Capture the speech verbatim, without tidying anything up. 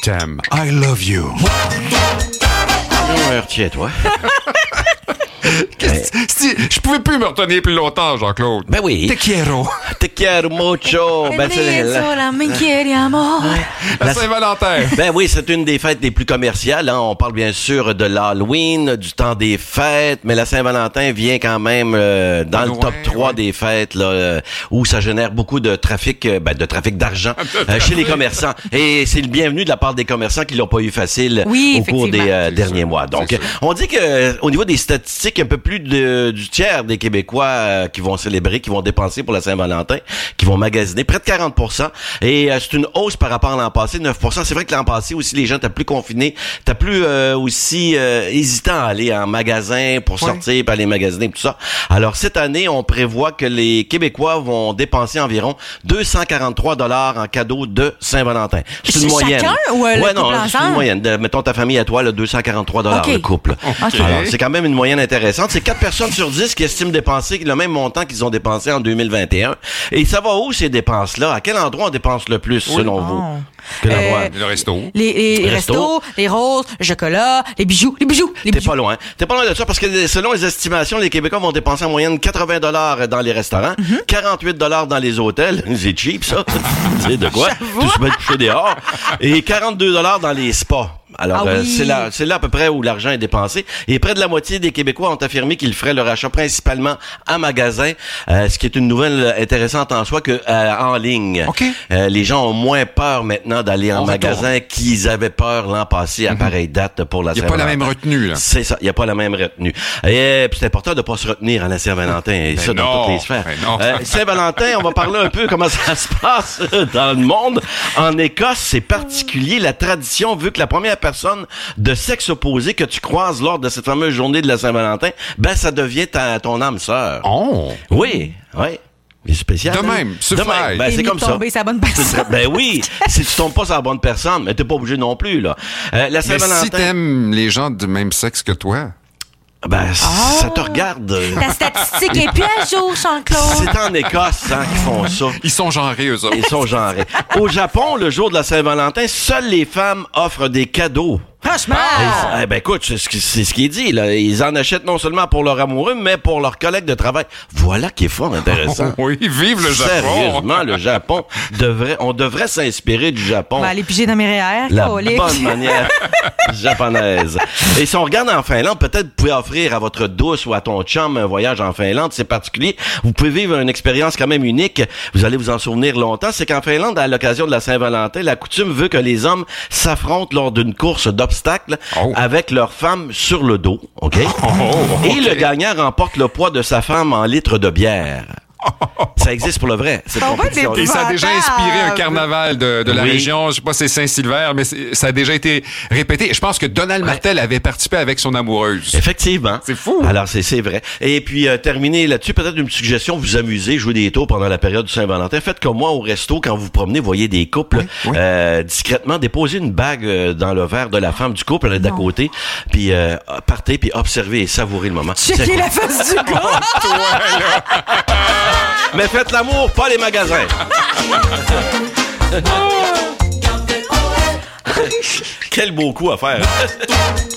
t'aime. I love you. Ouais, retiens-toi. Je pouvais plus me retenir plus longtemps, Jean-Claude. Ben oui. Te quiero. Te quiero mucho. Ben, c'est la... la Saint-Valentin. Ben oui, c'est une des fêtes les plus commerciales. Hein. On parle bien sûr de l'Halloween, du temps des fêtes, mais la Saint-Valentin vient quand même euh, dans ben le top ouais, trois ouais. des fêtes, là, euh, où ça génère beaucoup de trafic, euh, ben, de trafic d'argent euh, chez les commerçants. Et c'est le bienvenu de la part des commerçants qui l'ont pas eu facile oui, au cours des euh, derniers sûr. mois. Donc, C'est on dit que euh, au niveau des statistiques, un peu plus de, du tiers des Québécois euh, qui vont célébrer, qui vont dépenser pour la Saint-Valentin, qui vont magasiner, près de quarante pour cent. Et euh, c'est une hausse par rapport à l'an passé, neuf pour cent. C'est vrai que l'an passé aussi, les gens étaient plus confinés, t'as plus euh, aussi euh, hésitant à aller en magasin pour ouais. sortir, puis aller magasiner, tout ça. Alors cette année, on prévoit que les Québécois vont dépenser environ deux cent quarante-trois dollars en cadeaux de Saint-Valentin. C'est une moyenne. Chacun ou euh, le ouais, couple non, c'est ensemble? une moyenne. De, mettons ta famille à toi, là, deux cent quarante-trois dollars okay. le couple. Okay. Alors, c'est quand même une moyenne intéressante. C'est quatre personnes sur dix qui estiment dépenser le même montant qu'ils ont dépensé en deux mille vingt et un. Et ça va où, ces dépenses-là? À quel endroit on dépense le plus, oui. selon oh. vous? Quel endroit? Euh, Le resto. Les, les, les Resto. restos, les roses, le chocolat, les bijoux, les bijoux, les T'es bijoux. pas loin. T'es pas loin de ça parce que selon les estimations, les Québécois vont dépenser en moyenne quatre-vingts dollars dans les restaurants, mm-hmm. quarante-huit dollars dans les hôtels. C'est cheap, ça. C'est de quoi? Tu se mets coucher dehors. Et quarante-deux dollars dans les spas. Alors, ah euh, oui. c'est là, c'est là à peu près où l'argent est dépensé. Et près de la moitié des Québécois ont affirmé qu'ils feraient leur achat principalement en magasin, euh, ce qui est une nouvelle intéressante en soi que euh, en ligne. Okay. Euh, les gens ont moins peur maintenant d'aller en On magasin retourne. qu'ils avaient peur l'an passé à Mm-hmm. pareille date pour la Il n'y a pas la Saint-Valentin. même retenue, là. C'est ça, il n'y a pas la même retenue. Et puis c'est important de ne pas se retenir à la Saint-Valentin, et Ben ça dans non, toutes les sphères. ben non. Euh, Saint-Valentin, on va parler un peu comment ça se passe dans le monde. En Écosse, c'est particulier. La tradition veut que la première personne de sexe opposé que tu croises lors de cette fameuse journée de la Saint-Valentin, ben ça devient ta, ton âme sœur. Oh! Oui, oui. C'est spécial. De hein? même, sur De fly. même. Ben, Et c'est nous comme ça. tomber sa bonne personne. Ben oui, si tu tombes pas sur la bonne personne, mais t'es pas obligé non plus, là. Euh, la Mais Saint-Valentin. si t'aimes les gens du même sexe que toi... Ben, Oh. ça te regarde. Ta statistique est plus à jour, Jean-Claude. C'est en Écosse, hein, qu'ils font ça. Ils sont genrés, eux autres. Ils sont genrés. Au Japon, le jour de la Saint-Valentin, seules les femmes offrent des cadeaux. Franchement. Eh ben écoute, c'est ce, qui, c'est ce qui est dit. Là. Ils en achètent non seulement pour leur amoureux, mais pour leurs collègues de travail. Voilà qui est fort intéressant. Oui, vive le Japon. Sérieusement, le Japon devrait, on devrait s'inspirer du Japon. On va aller piger dans mes R E R. La colique. bonne manière japonaise. Et si on regarde en Finlande, peut-être vous pouvez offrir à votre douce ou à ton chum un voyage en Finlande, c'est particulier. Vous pouvez vivre une expérience quand même unique. Vous allez vous en souvenir longtemps. C'est qu'en Finlande, à l'occasion de la Saint-Valentin, la coutume veut que les hommes s'affrontent lors d'une course d'obstacles oh. avec leur femme sur le dos. OK? Oh, okay. Et le gagnant remporte le poids de sa femme en litres de bière. Ça existe pour le vrai. Cette On va compétition. des- Et ça a déjà inspiré un carnaval de, de la Oui. région. Je sais pas si c'est Saint-Sylvère, mais c'est- ça a déjà été répété. Et je pense que Donald Martel avait participé avec son amoureuse. Effectivement. C'est fou. Alors, c'est, c'est vrai. Et puis, euh, terminer là-dessus, peut-être une suggestion, vous amuser, jouer des tours pendant la période du Saint-Valentin. Faites comme moi au resto, quand vous vous promenez, vous voyez des couples, Oui, oui. Euh, discrètement, déposez une bague euh, dans le verre de la femme du couple, elle est d'à côté, puis euh, partez, puis observez et savourez le moment. C'est Checker cool. la face du gars. Mais faites l'amour, pas les magasins. Quel beau coup à faire.